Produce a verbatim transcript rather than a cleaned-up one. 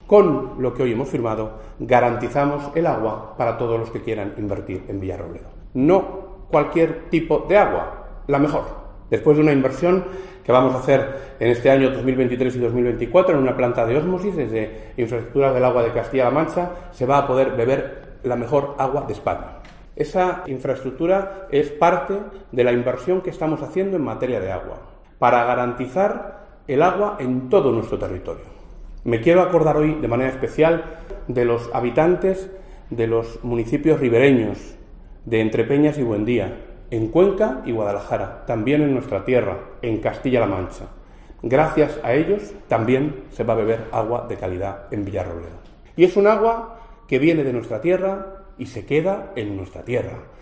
con lo que hoy hemos firmado, garantizamos el agua para todos los que quieran invertir en Villarrobledo. No cualquier tipo de agua, la mejor. Después de una inversión que vamos a hacer en este año dos mil veintitrés y dos mil veinticuatro en una planta de ósmosis desde Infraestructuras del Agua de Castilla-La Mancha, se va a poder beber la mejor agua de España. Esa infraestructura es parte de la inversión que estamos haciendo en materia de agua, para garantizar el agua en todo nuestro territorio. Me quiero acordar hoy de manera especial de los habitantes de los municipios ribereños, de Entrepeñas y Buendía, en Cuenca y Guadalajara, también en nuestra tierra, en Castilla-La Mancha. Gracias a ellos también se va a beber agua de calidad en Villarrobledo. Y es un agua que viene de nuestra tierra y se queda en nuestra tierra.